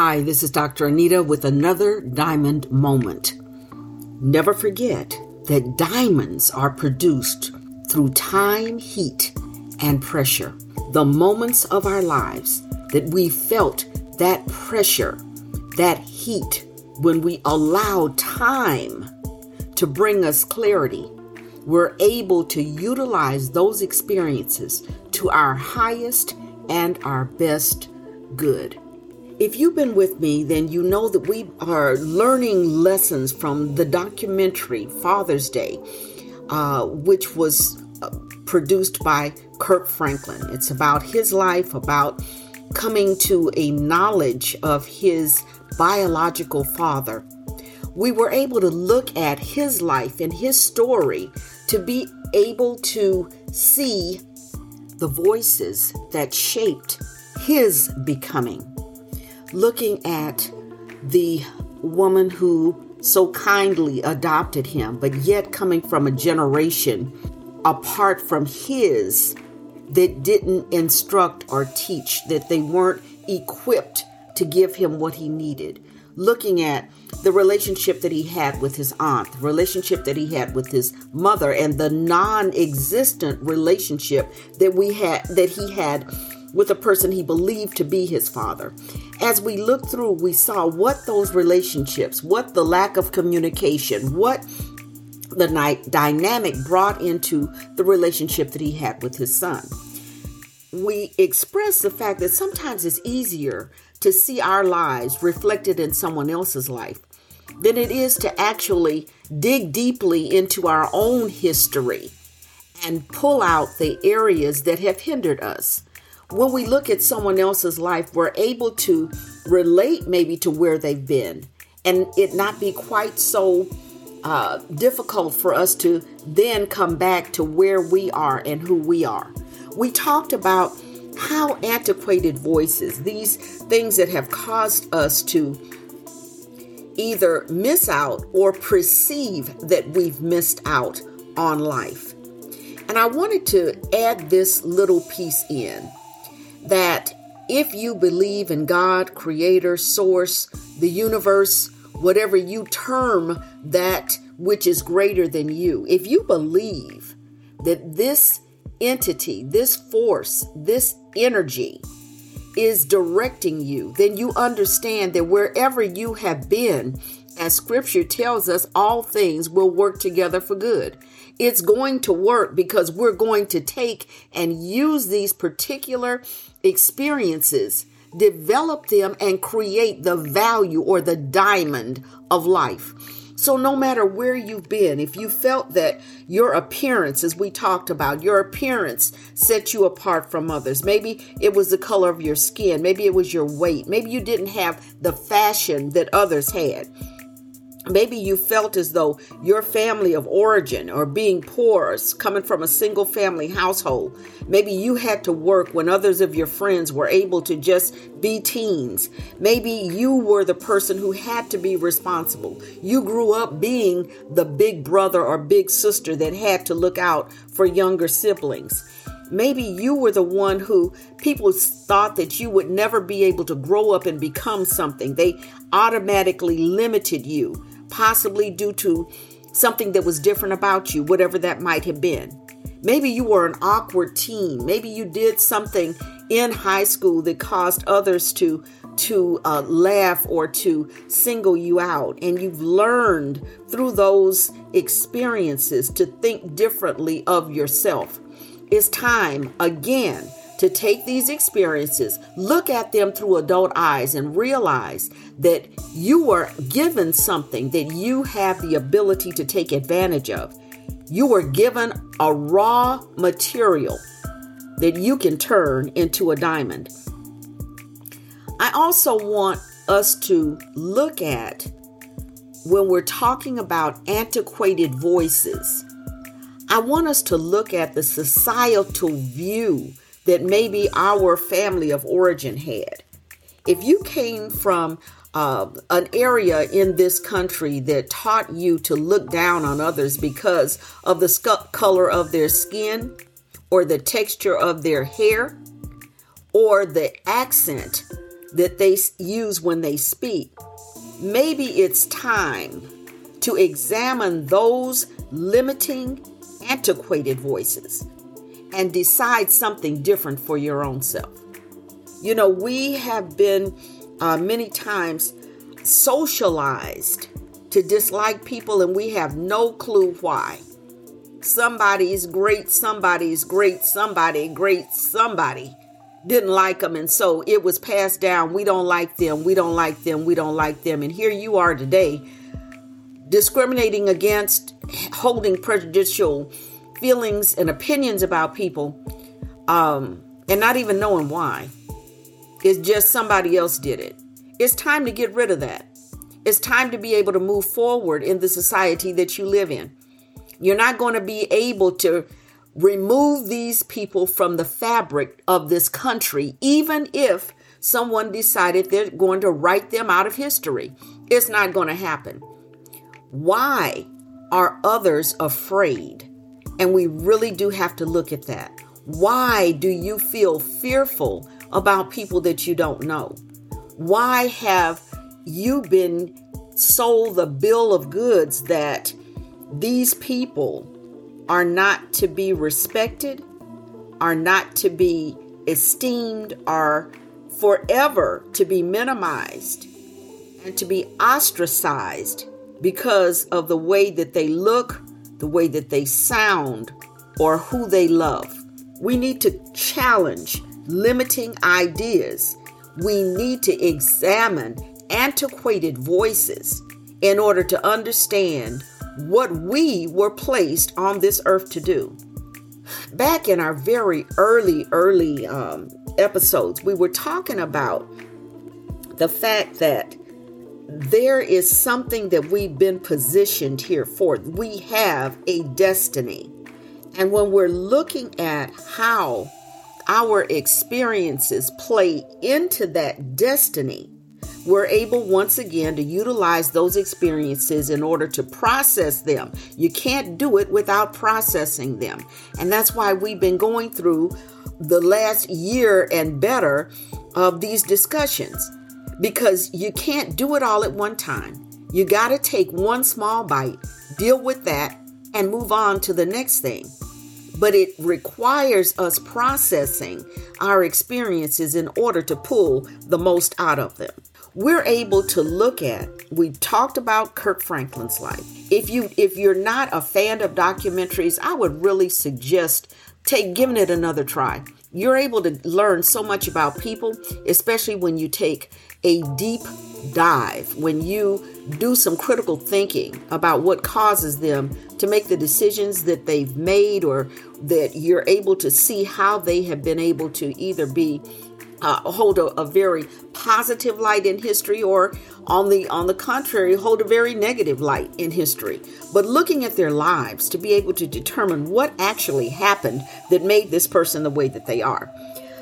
Hi, this is Dr. Anita with another Diamond Moment. Never forget that diamonds are produced through time, heat, and pressure. The moments of our lives that we felt that pressure, that heat, when we allowed time to bring us clarity, we're able to utilize those experiences to our highest and our best good. If you've been with me, then you know that we are learning lessons from the documentary Father's Day, which was produced by Kirk Franklin. It's about his life, about coming to a knowledge of his biological father. We were able to look at his life and his story to be able to see the voices that shaped his becoming. Looking at the woman who so kindly adopted him, but yet coming from a generation apart from his that didn't instruct or teach, that they weren't equipped to give him what he needed. Looking at the relationship that he had with his aunt, the relationship that he had with his mother, and the non-existent relationship that he had with a person he believed to be his father. As we looked through, we saw what those relationships, what the lack of communication, what the dynamic brought into the relationship that he had with his son. We expressed the fact that sometimes it's easier to see our lives reflected in someone else's life than it is to actually dig deeply into our own history and pull out the areas that have hindered us. When we look at someone else's life, we're able to relate maybe to where they've been and it not be quite so difficult for us to then come back to where we are and who we are. We talked about how antiquated voices, these things that have caused us to either miss out or perceive that we've missed out on life. And I wanted to add this little piece in, that if you believe in God, Creator, Source, the universe, whatever you term that which is greater than you, if you believe that this entity, this force, this energy is directing you, then you understand that wherever you have been, as scripture tells us, all things will work together for good. It's going to work because we're going to take and use these particular experiences, develop them, and create the value or the diamond of life. So no matter where you've been, if you felt that your appearance, as we talked about, your appearance set you apart from others, maybe it was the color of your skin, maybe it was your weight, maybe you didn't have the fashion that others had. Maybe you felt as though your family of origin, or being poor, or coming from a single family household, maybe you had to work when others of your friends were able to just be teens. Maybe you were the person who had to be responsible. You grew up being the big brother or big sister that had to look out for younger siblings. Maybe you were the one who people thought that you would never be able to grow up and become something. They automatically limited you, possibly due to something that was different about you, whatever that might have been. Maybe you were an awkward teen. Maybe you did something in high school that caused others to laugh or to single you out. And you've learned through those experiences to think differently of yourself. It's time, again, to take these experiences, look at them through adult eyes, and realize that you are given something that you have the ability to take advantage of. You were given a raw material that you can turn into a diamond. I also want us to look at, when we're talking about antiquated voices, I want us to look at the societal view that maybe our family of origin had. If you came from an area in this country that taught you to look down on others because of the color of their skin or the texture of their hair or the accent that they use when they speak, maybe it's time to examine those limiting, antiquated voices and decide something different for your own self. You know, we have been many times socialized to dislike people, and we have no clue why. Somebody's great, somebody's great, somebody great, somebody didn't like them, and so it was passed down. We don't like them, we don't like them, we don't like them. And here you are today, discriminating against, holding prejudicial feelings and opinions about people, and not even knowing why. It's just somebody else did it. It's time to get rid of that. It's time to be able to move forward in the society that you live in. You're not going to be able to remove these people from the fabric of this country, even if someone decided they're going to write them out of history. It's not going to happen. Why are others afraid? And we really do have to look at that. Why do you feel fearful about people that you don't know? Why have you been sold the bill of goods that these people are not to be respected, are not to be esteemed, are forever to be minimized and to be ostracized because of the way that they look, the way that they sound, or who they love? We need to challenge limiting ideas. We need to examine antiquated voices in order to understand what we were placed on this earth to do. Back in our very early episodes, we were talking about the fact that there is something that we've been positioned here for. We have a destiny. And when we're looking at how our experiences play into that destiny, we're able once again to utilize those experiences in order to process them. You can't do it without processing them. And that's why we've been going through the last year and better of these discussions, because you can't do it all at one time. You got to take one small bite, deal with that, and move on to the next thing. But it requires us processing our experiences in order to pull the most out of them. We're able to look at, we talked about Kirk Franklin's life. If you're not a fan of documentaries, I would really suggest giving it another try. You're able to learn so much about people, especially when you take a deep dive, when you do some critical thinking about what causes them to make the decisions that they've made, or that you're able to see how they have been able to either be hold a very positive light in history, or on the contrary, hold a very negative light in history. But looking at their lives to be able to determine what actually happened that made this person the way that they are.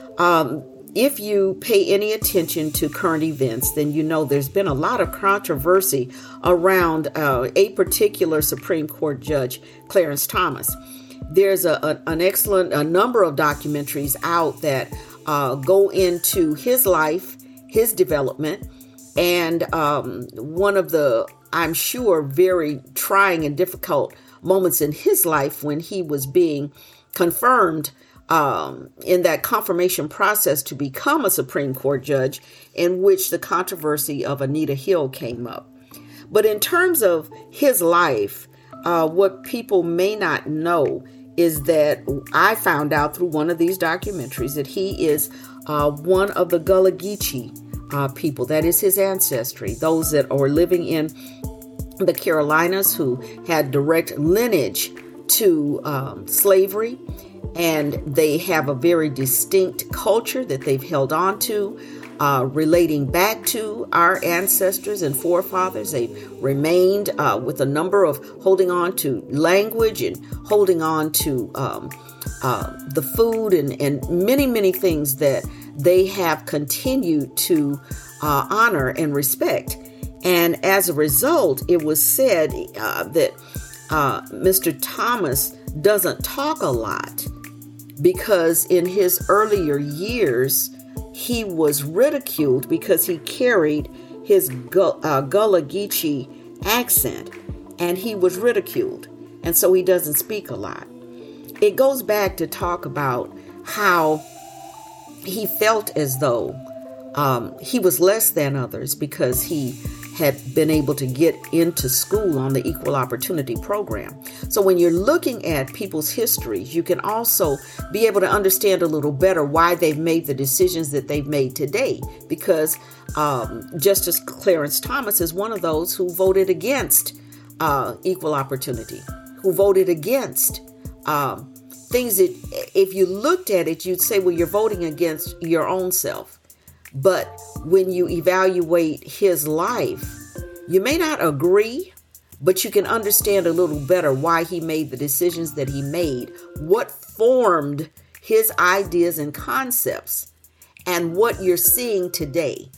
If you pay any attention to current events, then you know there's been a lot of controversy around a particular Supreme Court judge, Clarence Thomas. There's a number of documentaries out that go into his life, his development, and one of the, I'm sure, very trying and difficult moments in his life when he was being confirmed in that confirmation process to become a Supreme Court judge, in which the controversy of Anita Hill came up. But in terms of his life, what people may not know is that I found out through one of these documentaries that he is one of the Gullah Geechee people. That is his ancestry, those that are living in the Carolinas who had direct lineage to slavery. And they have a very distinct culture that they've held on to, relating back to our ancestors and forefathers. They've remained with a number of holding on to language and holding on to the food and many, many things that they have continued to honor and respect. And as a result, it was said that Mr. Thomas doesn't talk a lot, because in his earlier years, he was ridiculed because he carried his Gullah Geechee accent, and he was ridiculed. And so he doesn't speak a lot. It goes back to talk about how he felt as though he was less than others because he had been able to get into school on the Equal Opportunity Program. So when you're looking at people's histories, you can also be able to understand a little better why they've made the decisions that they've made today. Because Justice Clarence Thomas is one of those who voted against equal opportunity, who voted against things that if you looked at it, you'd say, well, you're voting against your own self. But when you evaluate his life, you may not agree, but you can understand a little better why he made the decisions that he made, what formed his ideas and concepts, and what you're seeing today.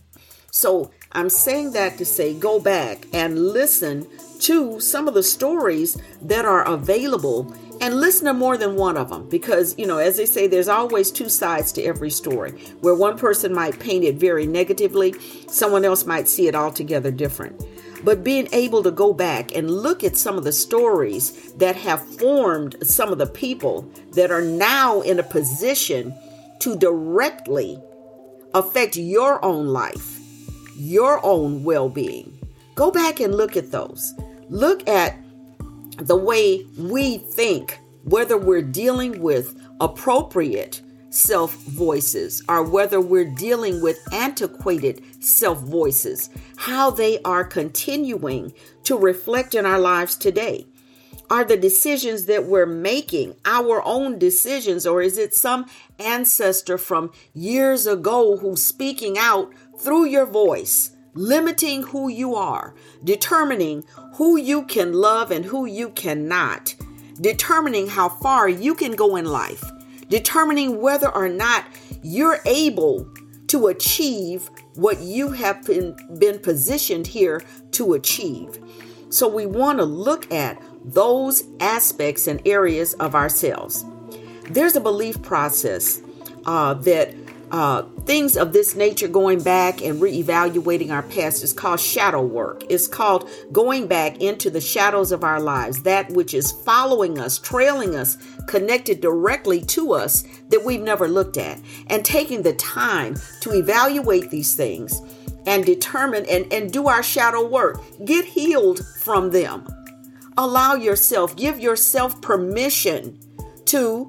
So I'm saying that to say, go back and listen to some of the stories that are available, and listen to more than one of them, because, as they say, there's always two sides to every story. Where one person might paint it very negatively, someone else might see it altogether different. But being able to go back and look at some of the stories that have formed some of the people that are now in a position to directly affect your own life, your own well-being. Go back and look at those. Look at the way we think, whether we're dealing with appropriate self-voices or whether we're dealing with antiquated self-voices, how they are continuing to reflect in our lives today. Are the decisions that we're making our own decisions, or is it some ancestor from years ago who's speaking out through your voice, limiting who you are, determining who you can love and who you cannot, determining how far you can go in life, determining whether or not you're able to achieve what you have been positioned here to achieve. So we want to look at those aspects and areas of ourselves. There's a belief process that things of this nature, going back and reevaluating our past, is called shadow work. It's called going back into the shadows of our lives, that which is following us, trailing us, connected directly to us that we've never looked at, and taking the time to evaluate these things and determine and do our shadow work. Get healed from them. Allow yourself, give yourself permission to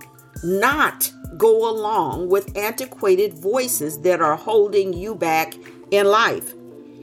not go along with antiquated voices that are holding you back in life.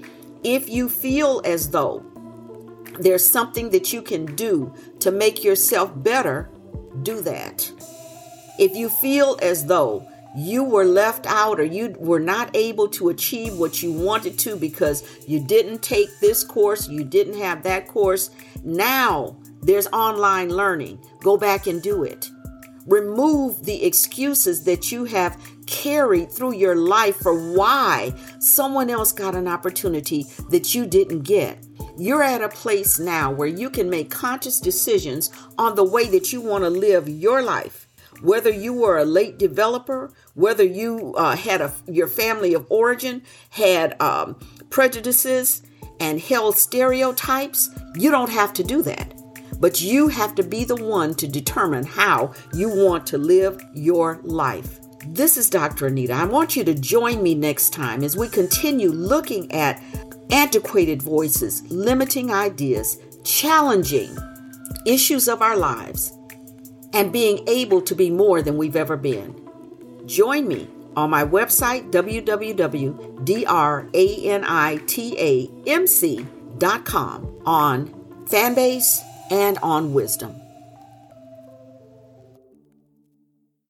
If you feel as though there's something that you can do to make yourself better, do that. If you feel as though you were left out or you were not able to achieve what you wanted to because you didn't take this course, you didn't have that course, now there's online learning. Go back and do it. Remove the excuses that you have carried through your life for why someone else got an opportunity that you didn't get. You're at a place now where you can make conscious decisions on the way that you want to live your life. Whether you were a late developer, whether you had your family of origin had prejudices and held stereotypes, you don't have to do that. But you have to be the one to determine how you want to live your life. This is Dr. Anita. I want you to join me next time as we continue looking at antiquated voices, limiting ideas, challenging issues of our lives, and being able to be more than we've ever been. Join me on my website, www.dranitamc.com, on Fanbase and on Wisdom.